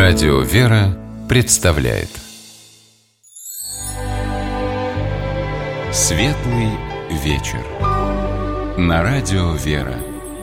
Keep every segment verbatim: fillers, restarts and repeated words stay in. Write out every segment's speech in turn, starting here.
Радио «Вера» представляет Светлый вечер на Радио «Вера».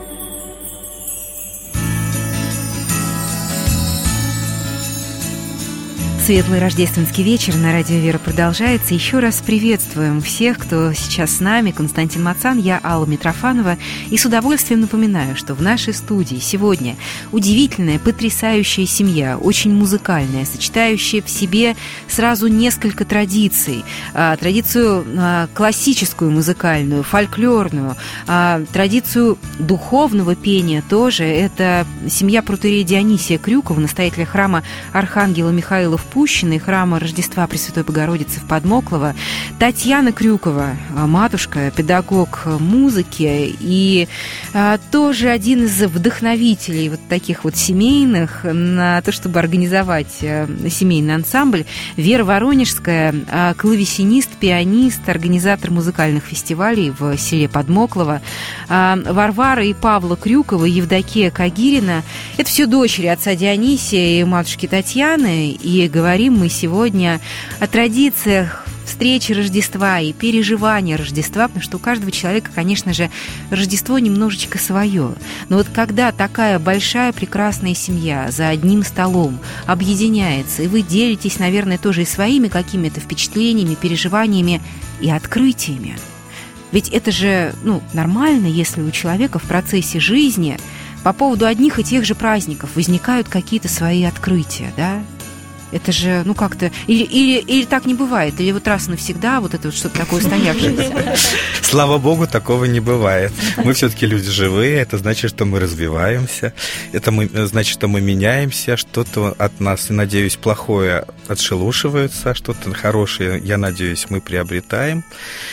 Светлый рождественский вечер на Радио «Вера» продолжается. Еще раз приветствуем всех, кто сейчас с нами. Константин Мацан, я Алла Митрофанова. И с удовольствием напоминаю, что в нашей студии сегодня удивительная, потрясающая семья, очень музыкальная, сочетающая в себе сразу несколько традиций. Традицию классическую музыкальную, фольклорную, традицию духовного пения тоже. Это семья протоиерея Дионисия Крюкова, настоятеля храма Архангела Михаила в Пущино и храма Рождества Пресвятой Богородицы в Подмоклово. Татьяна Крюкова, матушка, педагог музыки и а, тоже один из вдохновителей вот таких вот семейных на то, чтобы организовать а, семейный ансамбль. Вера Воронежская, а, клавесинист, пианист, организатор музыкальных фестивалей в селе Подмоклово. А, Варвара и Павла Крюкова, Евдокия Кагирина. Это все дочери отца Дионисия и матушки Татьяны. И говорим мы сегодня о традициях встречи Рождества и переживания Рождества, потому что у каждого человека, конечно же, Рождество немножечко свое. Но вот когда такая большая прекрасная семья за одним столом объединяется, и вы делитесь, наверное, тоже и своими какими-то впечатлениями, переживаниями и открытиями. Ведь это же, ну, нормально, если у человека в процессе жизни по поводу одних и тех же праздников возникают какие-то свои открытия, да? Это же, ну, как-то... Или, или, или так не бывает, или вот раз и навсегда вот это вот что-то такое устоявшееся. Слава Богу, такого не бывает. Мы все-таки люди живые, это значит, что мы развиваемся, это мы, значит, что мы меняемся, что-то от нас, и, надеюсь, плохое отшелушивается, что-то хорошее, я надеюсь, мы приобретаем.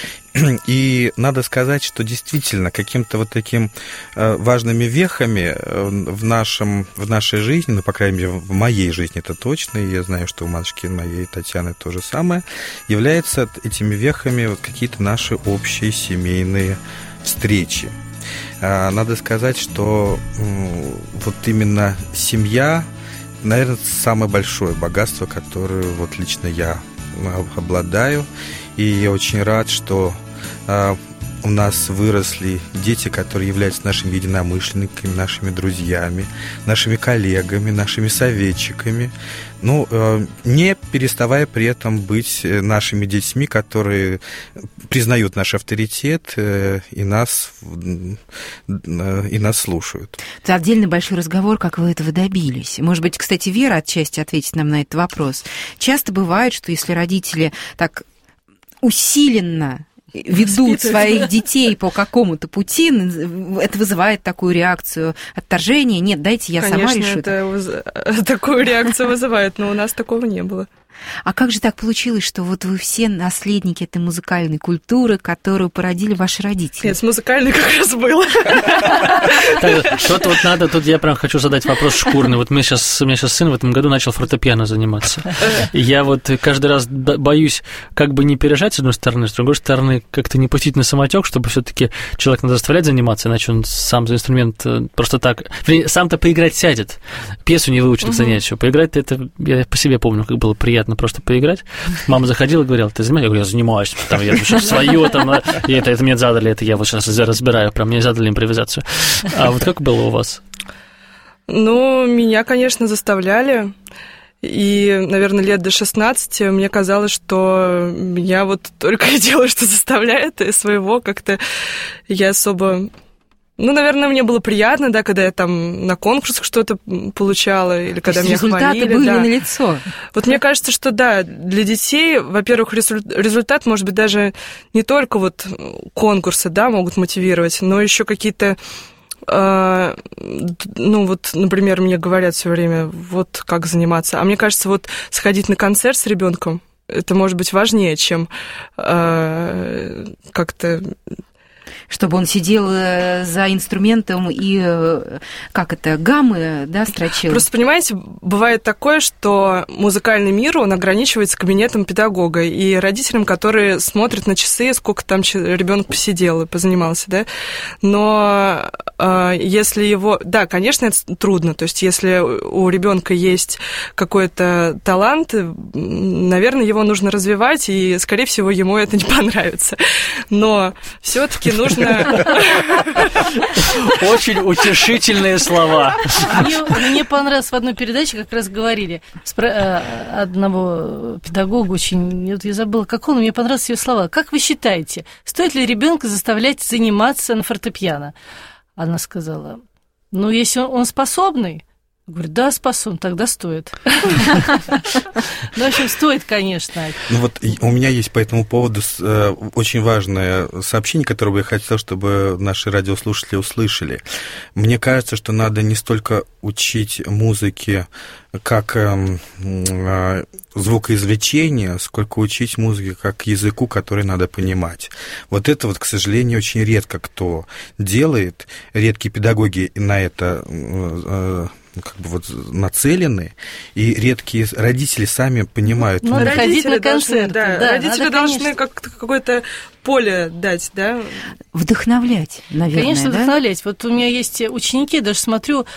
И надо сказать, что действительно каким-то вот таким важными вехами в, нашем, в нашей жизни, ну, по крайней мере, в моей жизни это точно, и я знаю, что у матушки моей Татьяны то же самое, являются этими вехами вот какие-то наши общие семейные встречи. Надо сказать, что вот именно семья, наверное, самое большое богатство, которое вот лично я обладаю, и я очень рад, что у нас выросли дети, которые являются нашими единомышленниками, нашими друзьями, нашими коллегами, нашими советчиками, ну, не переставая при этом быть нашими детьми, которые признают наш авторитет и нас, и нас слушают. Это отдельный большой разговор, как вы этого добились. Может быть, кстати, Вера отчасти ответит нам на этот вопрос. Часто бывает, что если родители так усиленно ведут своих детей по какому-то пути, это вызывает такую реакцию отторжения. Нет, дайте я Конечно, сама решу. это воз... такую реакцию вызывает, но у нас такого не было. А как же так получилось, что вот вы все наследники этой музыкальной культуры, которую породили ваши родители? Нет, с музыкальной как раз было. Что-то вот надо, тут я прям хочу задать вопрос шкурный. Вот мы сейчас, у меня сейчас сын в этом году начал фортепиано заниматься. Я вот каждый раз боюсь как бы не пережать, с одной стороны, с другой стороны, как-то не пустить на самотек, чтобы все-таки человек надо заставлять заниматься, иначе он сам за инструмент просто так... Сам-то поиграть сядет, пьесу не выучит к занятию. Поиграть-то это, я по себе помню, как было приятно просто поиграть. Мама заходила и говорила: ты занимаешься? Я говорю: я занимаюсь. Там, я сейчас свое, там, и это, это мне задали, это я вот сейчас разбираю, прям мне задали импровизацию. А вот как было у вас? Ну, меня, конечно, заставляли. И, наверное, лет до шестнадцати мне казалось, что меня вот только и делаю, что заставляет, и своего как-то я особо... Ну, наверное, мне было приятно, да, когда я там на конкурсах что-то получала, или когда меня хвалили. Результаты были да. налицо. Вот мне кажется, что да, для детей, во-первых, результат, может быть, даже не только вот конкурсы, да, могут мотивировать, но еще какие-то, э, ну, вот, например, мне говорят все время, вот как заниматься. А мне кажется, вот сходить на концерт с ребенком, это может быть важнее, чем э, как-то... Чтобы он сидел за инструментом и, как это, гаммы, да, строчил? Просто, понимаете, бывает такое, что музыкальный мир, он ограничивается кабинетом педагога и родителям, которые смотрят на часы, сколько там ребенок посидел и позанимался, да. Но э, если его... Да, конечно, это трудно. То есть, если у ребенка есть какой-то талант, наверное, его нужно развивать, и, скорее всего, ему это не понравится. Но все-таки нужно... Очень утешительные слова. Мне, мне понравилось, в одной передаче как раз говорили про одного педагога очень, я забыла, как он, мне понравились ее слова. Как вы считаете, стоит ли ребенка заставлять заниматься на фортепиано? Она сказала, ну, если он способный, говорю, да, способен, тогда стоит. Ну, в общем, стоит, конечно. Ну вот у меня есть по этому поводу очень важное сообщение, которое бы я хотел, чтобы наши радиослушатели услышали. Мне кажется, что надо не столько учить музыке как звукоизвлечение, сколько учить музыке как языку, который надо понимать. Вот это вот, к сожалению, очень редко кто делает. Редкие педагоги на это как бы вот нацелены, и редкие родители сами понимают. Ну, родители ходить на концерты, да, да, родители надо, должны как какое-то поле дать, да? Вдохновлять, наверное, Конечно, да? вдохновлять. Вот у меня есть ученики, даже смотрю,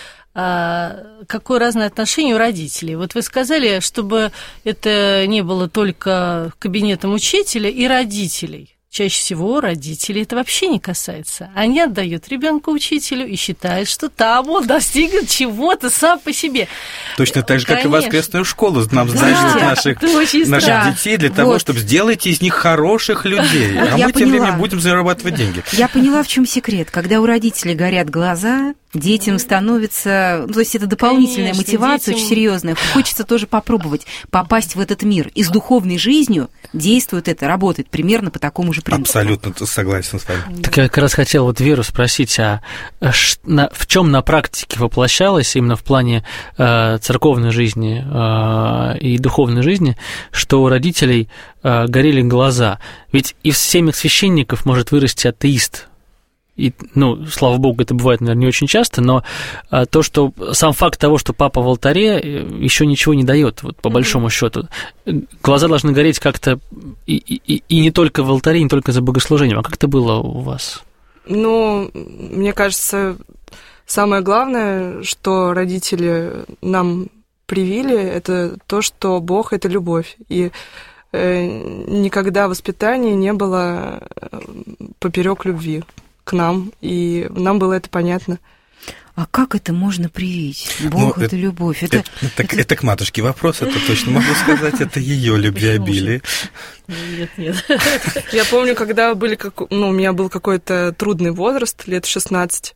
какое разное отношение у родителей. Вот вы сказали, чтобы это не было только кабинетом учителя и родителей. Чаще всего родителей это вообще не касается. Они отдают ребенка учителю и считают, что там он достигнет чего-то сам по себе. Точно так же, как Конечно. и воскресную школу нам Да, сдают наших, наших странно. детей для Вот. того, чтобы сделать из них хороших людей. Вот А я мы тем поняла. временем будем зарабатывать деньги. Я поняла, в чем секрет. Когда у родителей горят глаза, детям становится... Ну, то есть это дополнительная Конечно, мотивация детям- очень серьезная. Хочется тоже попробовать попасть в этот мир. И с духовной жизнью действует это, работает примерно по такому же принципу. Абсолютно согласен с вами. Так я как раз хотел вот Веру спросить, а ш- на- в чем на практике воплощалось именно в плане э, церковной жизни э, и духовной жизни, что у родителей э, горели глаза? Ведь из семьи священников может вырасти атеист. И, ну, слава богу, это бывает, наверное, не очень часто, но а, то, что сам факт того, что папа в алтаре, еще ничего не дает, вот, по mm-hmm. большому счету. Глаза должны гореть как-то и, и, и не только в алтаре, и не только за богослужением. А как это было у вас? Ну, мне кажется, самое главное, что родители нам привили, это то, что Бог — это любовь. И э, никогда воспитания не было поперек любви к нам, и нам было это понятно. А как это можно привить? Бог Ну, это, это любовь. Это, это, это, это... это к матушке вопрос, это точно могу сказать, это ее любвеобилие. Нет, нет. Я помню, когда были, как, ну, у меня был какой-то трудный возраст, лет шестнадцать,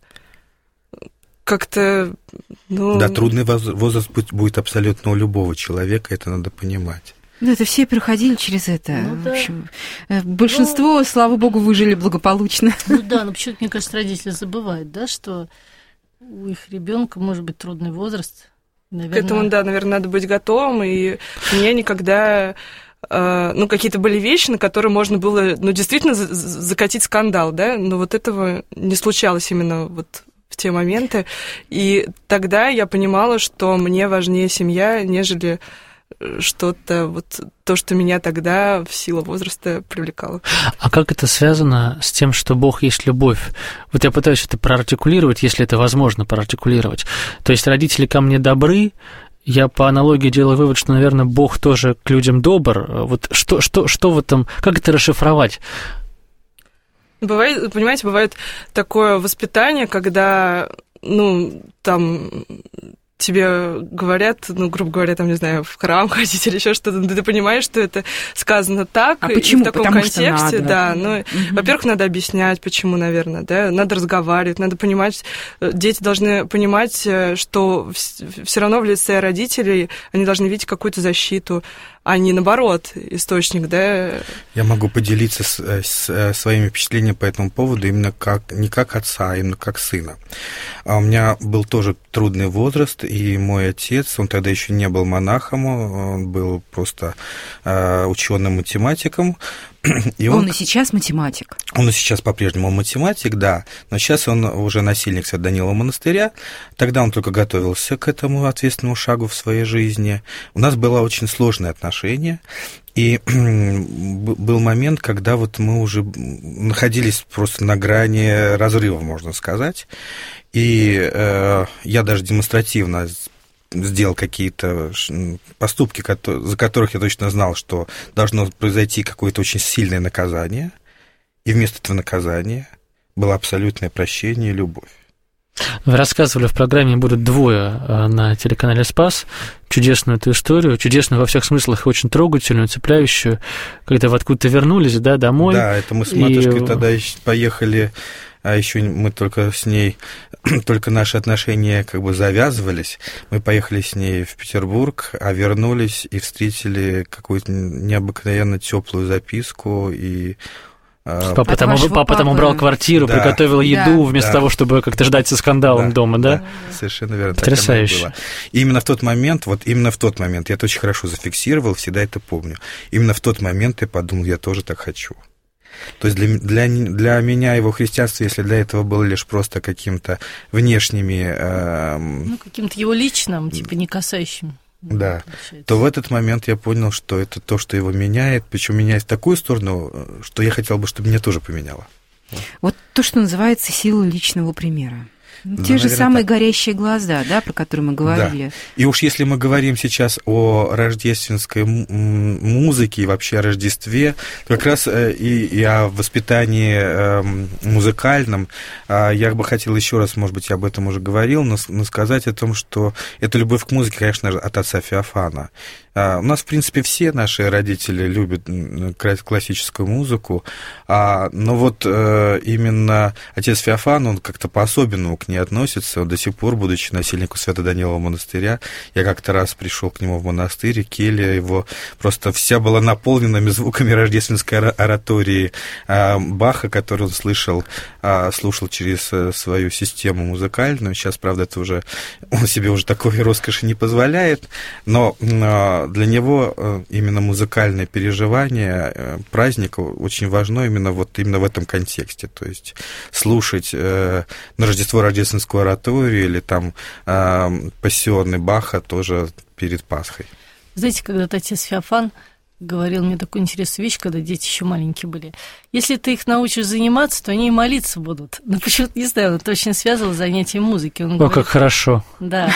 как-то, ну... Да, трудный возраст будет абсолютно у любого человека, это надо понимать. Ну, это все проходили через это. Ну, в да. общем, большинство, ну, слава богу, выжили благополучно. Ну да, но почему-то, мне кажется, родители забывают, да, что у их ребенка может быть трудный возраст. Наверное... К этому, да, наверное, надо быть готовым, и мне никогда... Ну, какие-то были вещи, на которые можно было, ну, действительно закатить скандал, да, но вот этого не случалось именно вот в те моменты. И тогда я понимала, что мне важнее семья, нежели что-то, вот то, что меня тогда в силу возраста привлекало. А как это связано с тем, что Бог есть любовь? Вот я пытаюсь это проартикулировать, если это возможно проартикулировать. То есть родители ко мне добры, я по аналогии делаю вывод, что, наверное, Бог тоже к людям добр. Вот что, что, что в этом, как это расшифровать? Бывает, понимаете, бывает такое воспитание, когда, ну, там... тебе говорят, ну, грубо говоря, там, не знаю, в храм ходить или еще что-то, ты понимаешь, что это сказано так, а и почему? в таком Потому контексте, что надо. да, ну, угу. Во-первых, надо объяснять, почему, наверное, да, надо разговаривать, надо понимать, дети должны понимать, что все равно в лице родителей они должны видеть какую-то защиту, а не, наоборот, источник, да. Я могу поделиться с, с своими впечатлениями по этому поводу именно как, не как отца, а именно как сына. А у меня был тоже трудный возраст, и мой отец, он тогда еще не был монахом, он был просто э, ученым математиком, И он, он и сейчас математик. Он и сейчас по-прежнему математик, да, но сейчас он уже насельник Свято-Данилова монастыря. Тогда он только готовился к этому ответственному шагу в своей жизни. У нас было очень сложное отношение. И был момент, когда вот мы уже находились просто на грани разрыва, можно сказать. И э, я даже демонстративно сделал какие-то поступки, за которых я точно знал, что должно произойти какое-то очень сильное наказание. И вместо этого наказания было абсолютное прощение и любовь. Вы рассказывали в программе «Будут двое» на телеканале «Спас» чудесную эту историю, чудесную во всех смыслах, очень трогательную, цепляющую, когда вы откуда-то вернулись, да, домой. Да, это мы с матушкой и... тогда поехали, а еще мы только с ней, только наши отношения как бы завязывались. Мы поехали с ней в Петербург, а вернулись и встретили какую-то необыкновенно теплую записку и... Папа там, папа, папа там убрал квартиру, да, приготовил еду, да, вместо да. того, чтобы как-то ждать со скандалом да, дома, да? Да, совершенно верно. Потрясающе. Так оно и было. И именно в тот момент, вот именно в тот момент, я это очень хорошо зафиксировал, всегда это помню, именно в тот момент я подумал, я тоже так хочу. То есть для, для, для меня его христианство, если для этого было лишь просто каким-то внешними... Э, ну, каким-то его личным, типа не касающим. Да, получается. То в этот момент я понял, что это то, что его меняет, причем меняет в такую сторону, что я хотел бы, чтобы меня тоже поменяло. Вот то, что называется сила личного примера. Да, Те же наверное, самые так. горящие глаза, да, про которые мы говорили. Да. И уж если мы говорим сейчас о рождественской музыке и вообще о Рождестве, как раз и, и о воспитании музыкальном, я бы хотел еще раз, может быть, я об этом уже говорил, но, но сказать о том, что эта любовь к музыке, конечно же, от отца Феофана. У нас, в принципе, все наши родители любят классическую музыку, но вот именно отец Феофан, он как-то по-особенному к ней относится. Он до сих пор, будучи насельником Свято-Данилова монастыря, я как-то раз пришел к нему в монастырь, и келья его просто вся была наполненными звуками рождественской оратории Баха, которую он слышал, слушал через свою систему музыкальную. Сейчас, правда, это уже он себе уже такой роскоши не позволяет, но для него именно музыкальное переживание праздника очень важно именно вот именно в этом контексте. То есть слушать на Рождество рождественскую ораторию или там пассионный Баха тоже перед Пасхой. Знаете, когда-то отец Феофан говорил мне такую интересную вещь, когда дети еще маленькие были. Если ты их научишь заниматься, то они и молиться будут. Но почему-то, не знаю, он точно связывал с занятием музыки. Он О, говорит, как хорошо. Да.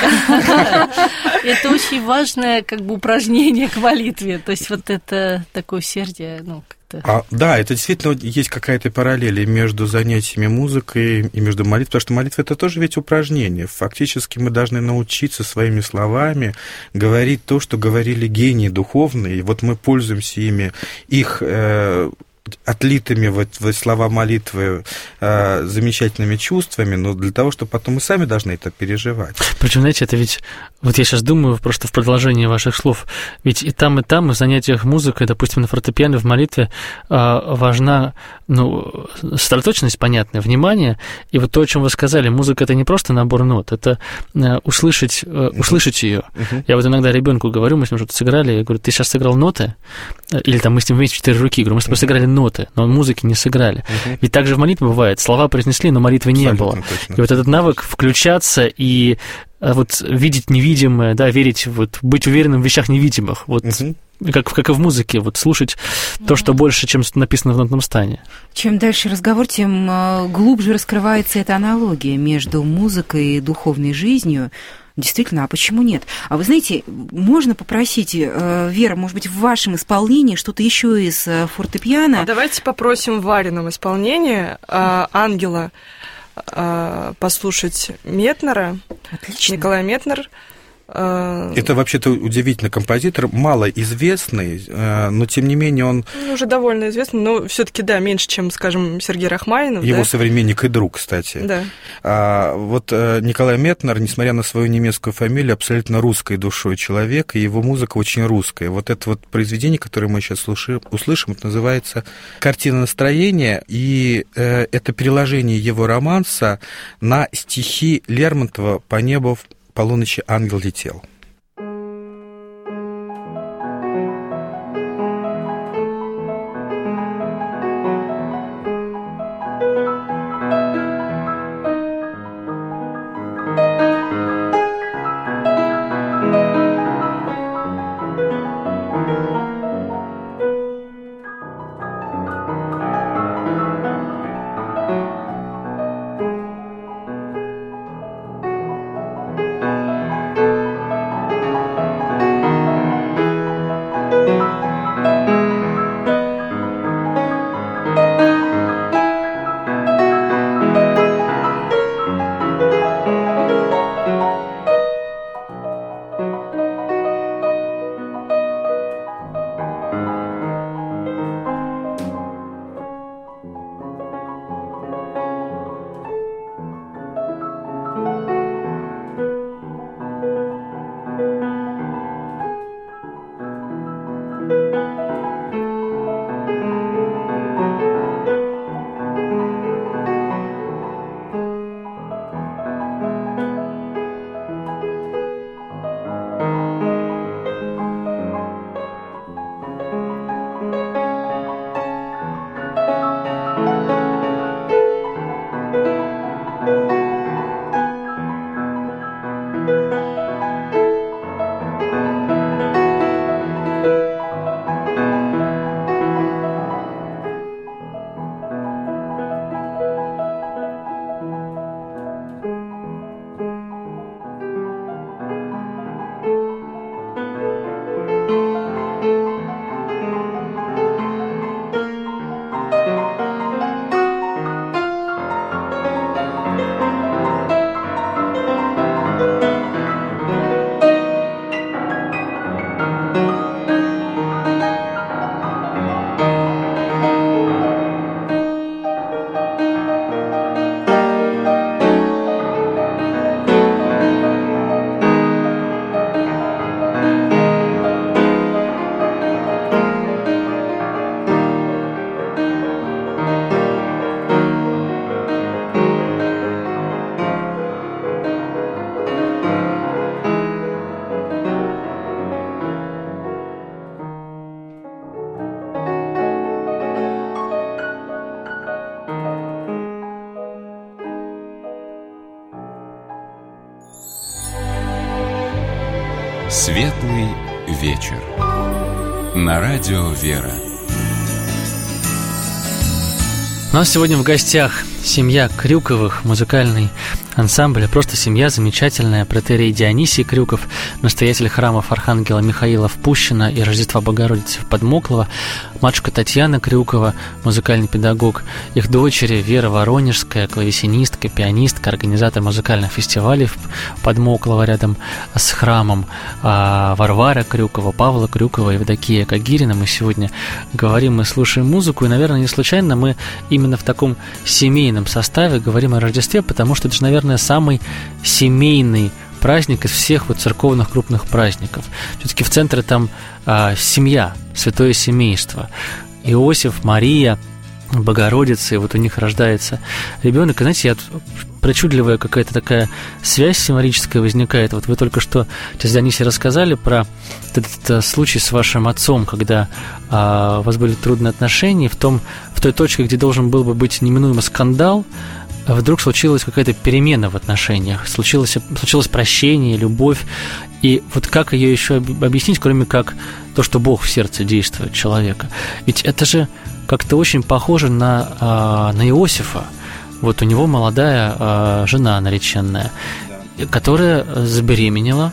Это очень важное как бы упражнение к молитве. То есть вот это такое усердие, ну, как-то... А, да, это действительно есть какая-то параллель между занятиями музыкой и между молитвой, потому что молитва – это тоже ведь упражнение. Фактически мы должны научиться своими словами говорить то, что говорили гении духовные, и вот мы пользуемся ими, их... Э, отлитыми в, в слова молитвы э, замечательными чувствами, но для того, чтобы потом мы сами должны это переживать. Причем, знаете, это ведь, вот я сейчас думаю просто в продолжении ваших слов, ведь и там, и там, и в занятиях музыкой, допустим, на фортепиано, в молитве э, важна, ну, сосредоточенность, понятное, внимание, и вот то, о чем вы сказали, музыка – это не просто набор нот, это э, услышать, э, услышать ее. Uh-huh. Я вот иногда ребенку говорю, мы с ним что-то сыграли, я говорю, ты сейчас сыграл ноты, или там мы с ним вместе четыре руки, говорю, мы с тобой uh-huh. сыграли ноты, но музыки не сыграли. Uh-huh. Ведь так же в молитве бывает, слова произнесли, но молитвы не Абсолютно было. Точно. И вот этот навык включаться и вот видеть невидимое, да, верить, вот быть уверенным в вещах невидимых, вот uh-huh. как, как и в музыке, вот слушать uh-huh. то, что больше, чем написано в нотном стане. Чем дальше разговор, тем глубже раскрывается эта аналогия между музыкой и духовной жизнью. Действительно, а почему нет? А вы знаете, можно попросить, Вера, может быть, в вашем исполнении что-то еще из фортепиано? А давайте попросим в Варином исполнении «Ангела» послушать Метнера. Отлично. Николай Метнер. Это вообще-то удивительный композитор, малоизвестный, но тем не менее он... Ну, уже довольно известный, но все-таки, да, меньше, чем, скажем, Сергей Рахманинов. Его да? современник и друг, кстати. Да. А, вот Николай Метнер, несмотря на свою немецкую фамилию, абсолютно русской душой человек, и его музыка очень русская. Вот это вот произведение, которое мы сейчас слушаем, услышим, это называется «Картина настроения», и э, это переложение его романса на стихи Лермонтова «По небу полуночи ангел летел». Светлый вечер. На радио «Вера». У нас сегодня в гостях семья Крюковых, музыкальный ансамбль, просто семья замечательная, протоиерей Дионисий Крюков, настоятель храмов Архангела Михаила в Пущино и Рождества Богородицы в Подмоклово, матушка Татьяна Крюкова, музыкальный педагог, их дочери Вера Воронежская, клавесинистка, пианистка, организатор музыкальных фестивалей в Подмоклово рядом с храмом, Варвара Крюкова, Павла Крюкова, Евдокия Кагирина. Мы сегодня говорим, мы слушаем музыку, и, наверное, не случайно мы именно в таком семейном составе говорим о Рождестве, потому что это же, наверное, самый семейный праздник из всех вот церковных крупных праздников. Все-таки в центре там а, семья, святое семейство. Иосиф, Мария, Богородица, и вот у них рождается ребенок. И, знаете, я, причудливая какая-то такая связь символическая возникает. Вот вы только что, отец Дионисий, рассказали про этот, этот случай с вашим отцом, когда а, у вас были трудные отношения, в, том, в той точке, где должен был бы быть неминуемо скандал, вдруг случилась какая-то перемена в отношениях, случилось, случилось прощение, любовь. И вот как ее еще объяснить, кроме как то, что Бог в сердце действует человека? Ведь это же как-то очень похоже на, на Иосифа. Вот у него молодая жена нареченная, которая забеременела.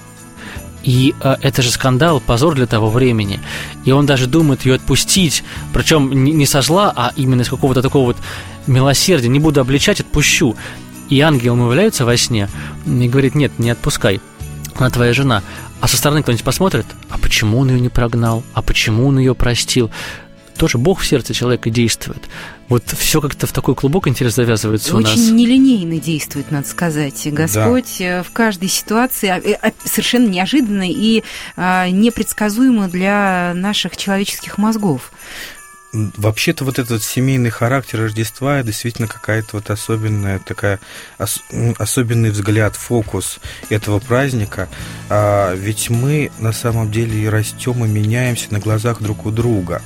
И а, это же скандал, позор для того времени. И он даже думает ее отпустить, причем не, не со зла, а именно из какого-то такого вот милосердия. Не буду обличать, отпущу. И ангел ему является во сне и говорит: нет, не отпускай, она твоя жена. А со стороны кто-нибудь посмотрит: а почему он ее не прогнал, а почему он ее простил? Тоже Бог в сердце человека действует. Вот все как-то в такой клубок, интересно, завязывается Очень у нас. Очень нелинейно действует, надо сказать. Господь да. в каждой ситуации совершенно неожиданно и непредсказуемо для наших человеческих мозгов. Вообще-то вот этот семейный характер Рождества — действительно какая-то вот особенная такая, ос, особенный взгляд, фокус этого праздника. А, ведь мы на самом деле и растем, и меняемся на глазах друг у друга.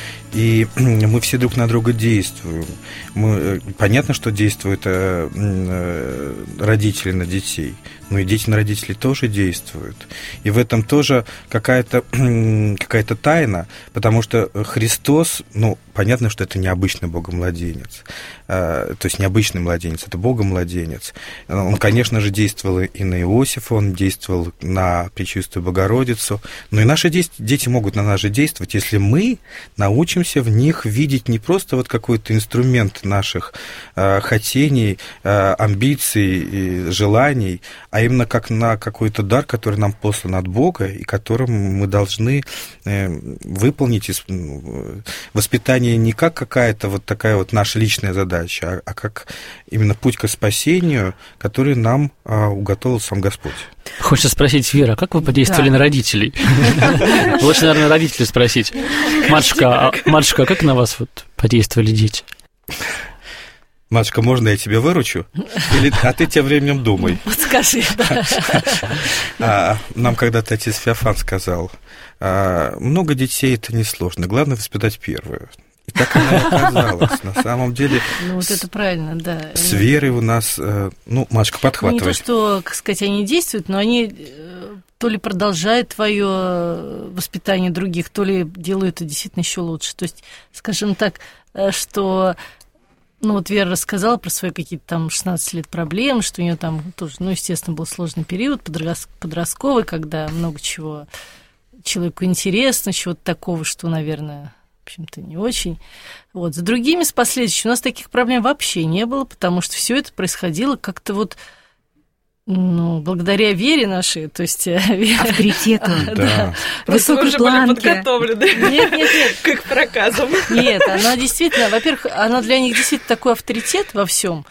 И мы все друг на друга действуем. Мы, понятно, что действуют э, э, родители на детей, но и дети на родителей тоже действуют. И в этом тоже какая-то, какая-то тайна, потому что Христос, ну, понятно, что это необычный Богомладенец, э, то есть необычный младенец, это Богомладенец. Он, конечно же, действовал и на Иосифа, он действовал на Пречистую Богородицу, но и наши дети, дети могут на нас же действовать, если мы научимся в них видеть не просто вот какой-то инструмент наших э, хотений, э, амбиций и желаний, а именно как на какой-то дар, который нам послан от Бога, и которым мы должны э, выполнить воспитание не как какая-то вот такая вот наша личная задача, а, а как именно путь к спасению, который нам э, уготовил сам Господь. Хочется спросить, Вера, как вы подействовали да. на родителей? Лучше, наверное, родителей спросить. Матушка, матушка, как на вас вот подействовали дети? Матушка, можно я тебя выручу? Или, а ты тем временем думай. Вот скажи, да. А, нам когда-то отец Феофан сказал: а, много детей — это несложно, главное воспитать первую. И так она и оказалась. На самом деле... Ну, вот это правильно, да. С Верой у нас... Ну, Машка, подхватывай. Ну, не то, что, как сказать, они действуют, но они то ли продолжают твое воспитание других, то ли делают это действительно еще лучше. То есть, скажем так, что... Ну, вот Вера рассказала про свои какие-то там шестнадцать лет проблем, что у нее там тоже, ну, естественно, был сложный период подростковый, когда много чего человеку интересно, чего-то такого, что, наверное... в общем-то, не очень. Вот. За другими, с последующими, у нас таких проблем вообще не было, потому что все это происходило как-то вот, ну, благодаря вере нашей, то есть... Авторитету. Да. Высокой планке. Подготовлены. Нет, нет, нет. Как проказом. Нет, она действительно, во-первых, она для них действительно такой авторитет во всем,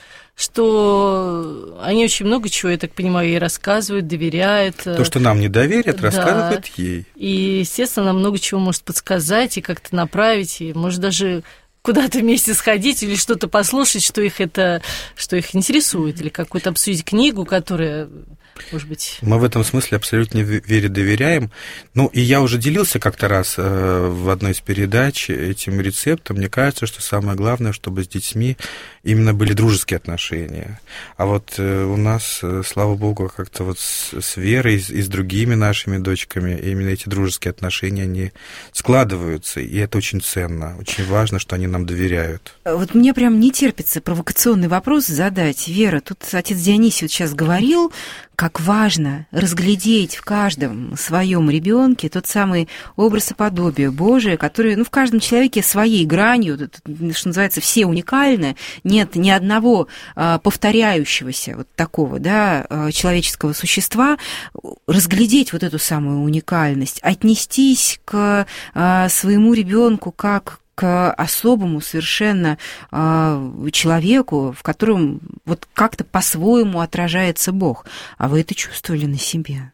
что они очень много чего, я так понимаю, ей рассказывают, доверяют. То, что нам не доверят, да. рассказывают ей. И, естественно, она много чего может подсказать и как-то направить, и может даже куда-то вместе сходить или что-то послушать, что их это, что их интересует, или какую-то обсудить книгу, которая может быть. Мы в этом смысле абсолютно Вере доверяем. Ну, и я уже делился как-то раз в одной из передач этим рецептом. Мне кажется, что самое главное, чтобы с детьми именно были дружеские отношения. А вот у нас, слава богу, как-то вот с Верой и с другими нашими дочками именно эти дружеские отношения, они складываются, и это очень ценно. Очень важно, что они нам доверяют. Вот мне прям не терпится провокационный вопрос задать. Вера, тут отец Дионисий вот сейчас говорил, как важно разглядеть в каждом своем ребенке тот самый образ и подобие Божие, который, ну, в каждом человеке своей гранью, что называется, все уникальны, нет ни одного а, повторяющегося вот такого, да, человеческого существа. Разглядеть вот эту самую уникальность, отнестись к а, своему ребенку как к особому совершенно э, человеку, в котором вот как-то по-своему отражается Бог. А вы это чувствовали на себе?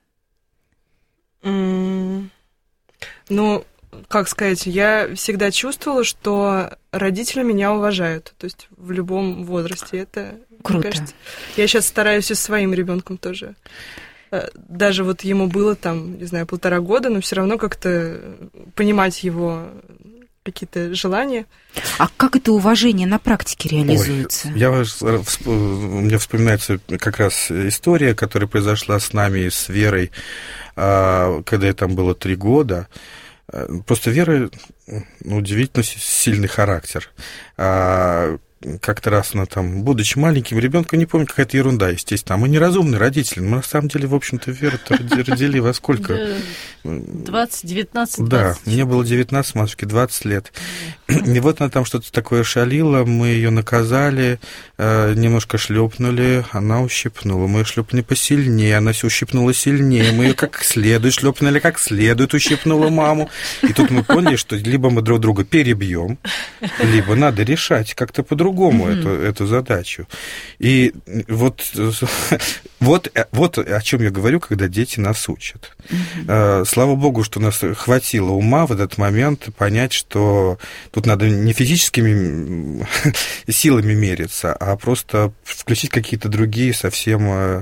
Mm. Ну, как сказать, я всегда чувствовала, что родители меня уважают, то есть в любом возрасте. Это круто. Кажется, я сейчас стараюсь и с своим ребенком тоже. Даже вот ему было там, не знаю, полтора года, но все равно как-то понимать его какие-то желания. А как это уважение на практике реализуется? Ой, я, у меня вспоминается как раз история, которая произошла с нами и с Верой, когда ей там было три года. Просто Вера, ну, удивительно сильный характер. Как-то раз она там, будучи маленьким ребенком, не помню, какая-то ерунда, естественно. А мы неразумные родители. Мы на самом деле, в общем-то, Веру-то родили во сколько? двадцать, девятнадцать, Да, двадцать. мне было девятнадцать, матушке двадцать лет. И вот она там что-то такое шалила, мы ее наказали, немножко шлепнули, она ущипнула. Мы ее шлепнули посильнее, она все ущипнула сильнее. Мы ее как следует шлепнули, как следует ущипнула маму. И тут мы поняли, что либо мы друг друга перебьем, либо надо решать как-то по-другому. Другому mm-hmm. эту, эту задачу. И вот, вот, вот о чем я говорю, когда дети нас учат. Mm-hmm. Слава богу, что у нас хватило ума в этот момент понять, что тут надо не физическими силами мериться, а просто включить какие-то другие совсем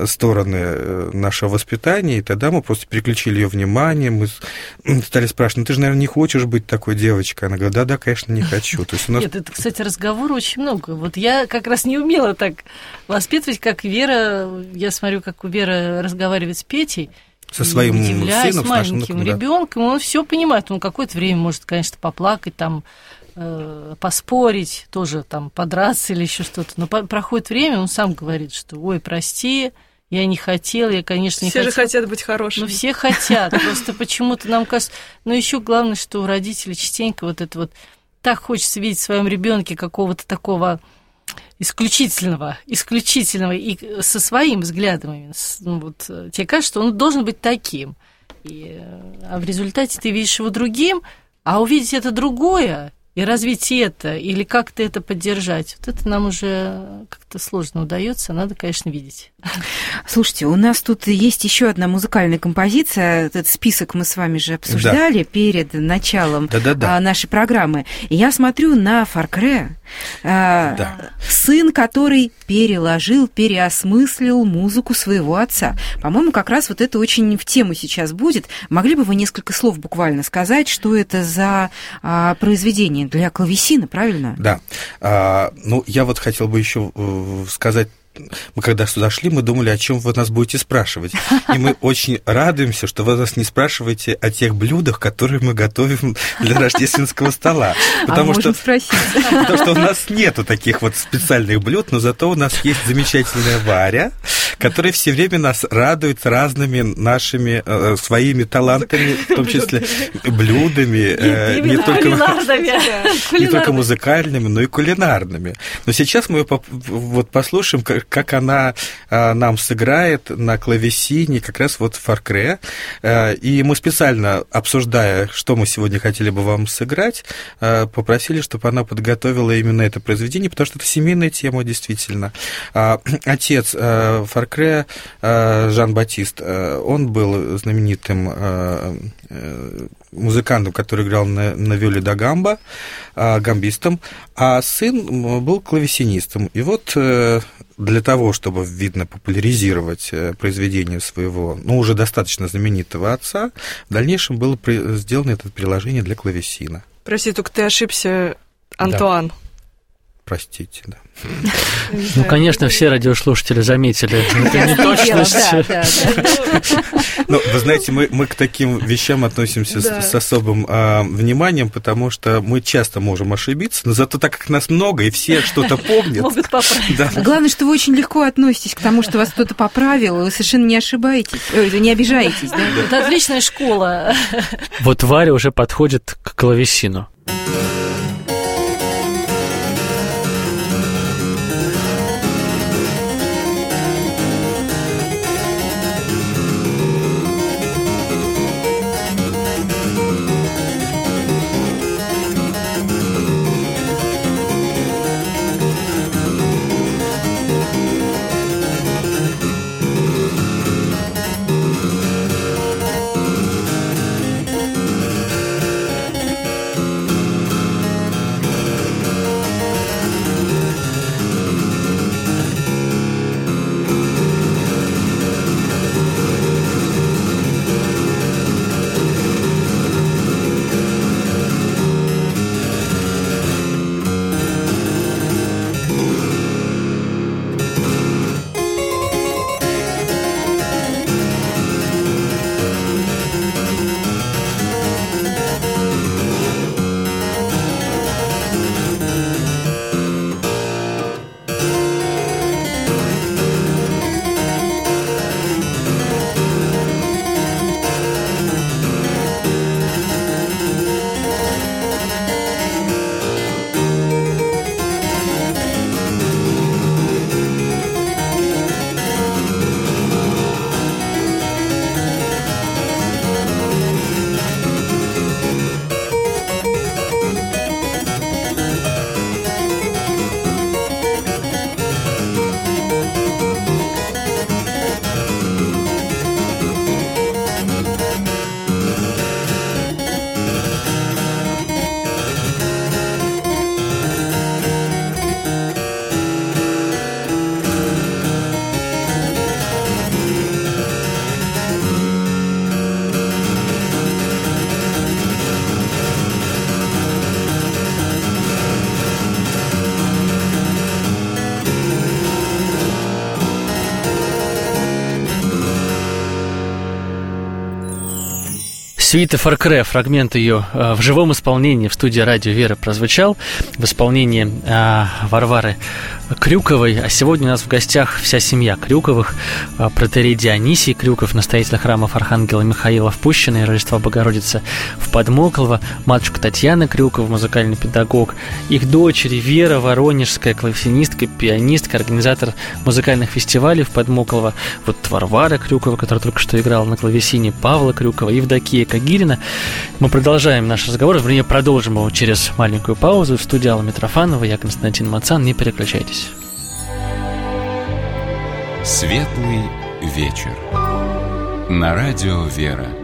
стороны нашего воспитания, и тогда мы просто переключили ее внимание, мы стали спрашивать, ну ты же, наверное, не хочешь быть такой девочкой? Она говорит, да-да, конечно, не хочу. То есть у нас... Нет, это, кстати, разговор очень много. Вот я как раз не умела так воспитывать, как Вера. Я смотрю, как у Веры разговаривает с Петей. Со своим удивляюсь, сыном, с маленьким нашим, ребенком, он все понимает. Он какое-то время может, конечно, поплакать, там, э, поспорить, тоже там подраться или еще что-то. Но по- проходит время, он сам говорит, что ой, прости, я не хотел, я, конечно, не все хотел. Все же хотят быть хорошими. Ну, все хотят. Просто почему-то нам кажется... Но еще главное, что у родителей частенько вот это вот так хочется видеть в своем ребенке какого-то такого исключительного, исключительного и со своим взглядом. Ну, вот, тебе кажется, что он должен быть таким. И, а в результате ты видишь его другим, а увидеть это другое, и развить это, или как-то это поддержать, вот это нам уже как-то сложно удается, надо, конечно, видеть. Слушайте, у нас тут есть еще одна музыкальная композиция, этот список мы с вами же обсуждали да. перед началом Да-да-да. нашей программы. И я смотрю на Фаркре, да. сын, который переложил, переосмыслил музыку своего отца. По-моему, как раз вот это очень в тему сейчас будет. Могли бы вы несколько слов буквально сказать, что это за произведение для клавесина, правильно? Да. А, ну, я вот хотел бы еще сказать. Мы когда сюда шли, мы думали, о чем вы нас будете спрашивать. И мы очень радуемся, что вы нас не спрашиваете о тех блюдах, которые мы готовим для рождественского стола. Потому а что, можем спросить. Потому что у нас нету таких вот специальных блюд, но зато у нас есть замечательная Варя, которая все время нас радует разными нашими э, своими талантами, в том числе блюдами, э, не, только, не только музыкальными, но и кулинарными. Но сейчас мы вот послушаем, как как она а, нам сыграет на клавесине как раз вот Фаркре. А, и мы специально, обсуждая, что мы сегодня хотели бы вам сыграть, а, попросили, чтобы она подготовила именно это произведение, потому что это семейная тема, действительно. А, отец а, Фаркре, а, Жан-Батист, а, он был знаменитым а, музыкантом, который играл на, на виоле да гамба, гамбистом, а сын был клавесинистом. И вот для того, чтобы, видно, популяризировать произведение своего, ну, уже достаточно знаменитого отца, в дальнейшем было сделано это приложение для клавесина. Прости, только ты ошибся, Антуан. Да. Простите, да. Ну, конечно, все радиослушатели заметили эту неточность. Ну, вы знаете, мы, мы к таким вещам относимся да. с, с особым а, вниманием, потому что мы часто можем ошибиться, но зато так как нас много, и все что-то помнят... Могут поправить. Да. Главное, что вы очень легко относитесь к тому, что вас кто-то поправил, и вы совершенно не ошибаетесь, не обижаетесь. Да? Это отличная школа. Вот Варя уже подходит к клавесину. Сюита Фаркре, фрагмент ее в живом исполнении в студии «Радио Вера» прозвучал, в исполнении э, Варвары Крюковой. А сегодня у нас в гостях вся семья Крюковых, э, протоиерей Дионисий Крюков, настоятель храмов Архангела Михаила в Пущино и Рождества Богородицы в Подмоклово, матушка Татьяна Крюкова, музыкальный педагог, их дочери Вера Воронежская, клавесинистка, пианистка, организатор музыкальных фестивалей в Подмоклово, вот Варвара Крюкова, которая только что играла на клавесине, Павла Крюкова, Евдокия Кагирина. Мы продолжаем наш разговор, вернее, продолжим его через маленькую паузу. В студии Алла Митрофанова, я Константин Мацан. Не переключайтесь. Светлый вечер. На радио Вера.